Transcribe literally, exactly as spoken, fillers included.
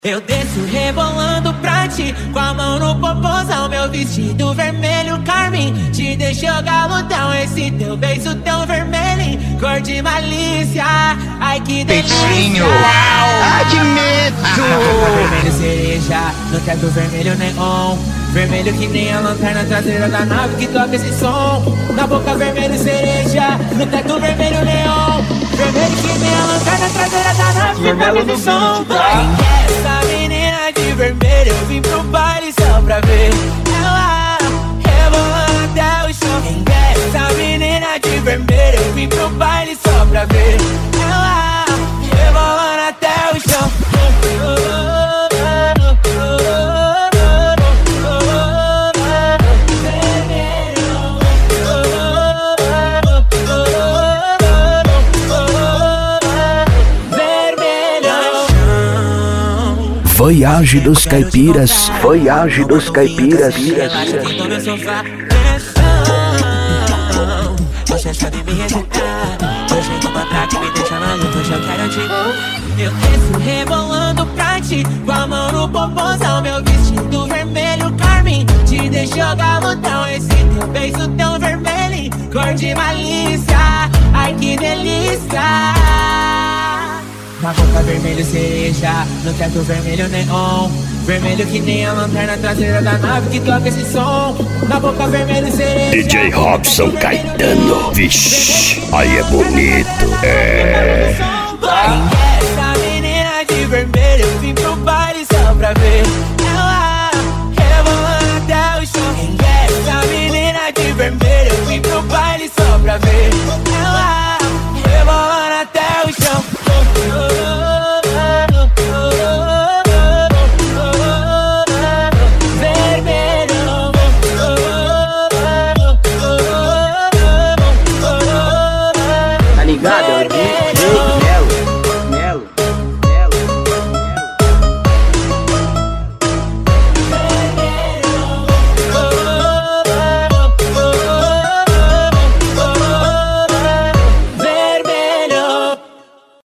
Eu desço rebolando pra ti, com a mão no popozão, meu vestido vermelho carmim. Te deixou galudão, esse teu beijo tão vermelho, cor de malícia, ai que delícia. Peixinho, ai que medo. Vermelho cereja, no teto vermelho neon, vermelho que nem a lanterna traseira da nave que toca esse som. Na boca vermelho cereja, no teto vermelho neon, vermelho que nem a lanterna traseira da nave que toca esse som. Essa menina de vermelho, eu vim pro baile só pra ver ela rebolando até o chão. Essa menina de vermelho, eu vim pro baile só pra ver ela rebolando até o chão. Voyage dos Caipiras, Voyage dos Caipiras. Você sabe me rejeitar, eu chego pra trás que me deixa maluco, hoje eu quero te. Eu desço rebolando pra ti, com a mão no popozão, meu vestido vermelho carmim. Te deixou galudão, esse teu beijo tão vermelho, cor de malícia, ai que delícia. Na boca vermelho cereja, no teto vermelho neon, vermelho que nem a lanterna traseira da nave que toca esse som. Na boca vermelho cereja, D J Robson Caetano, vixe, aí é bonito, é. Essa menina de vermelho, eu vim pro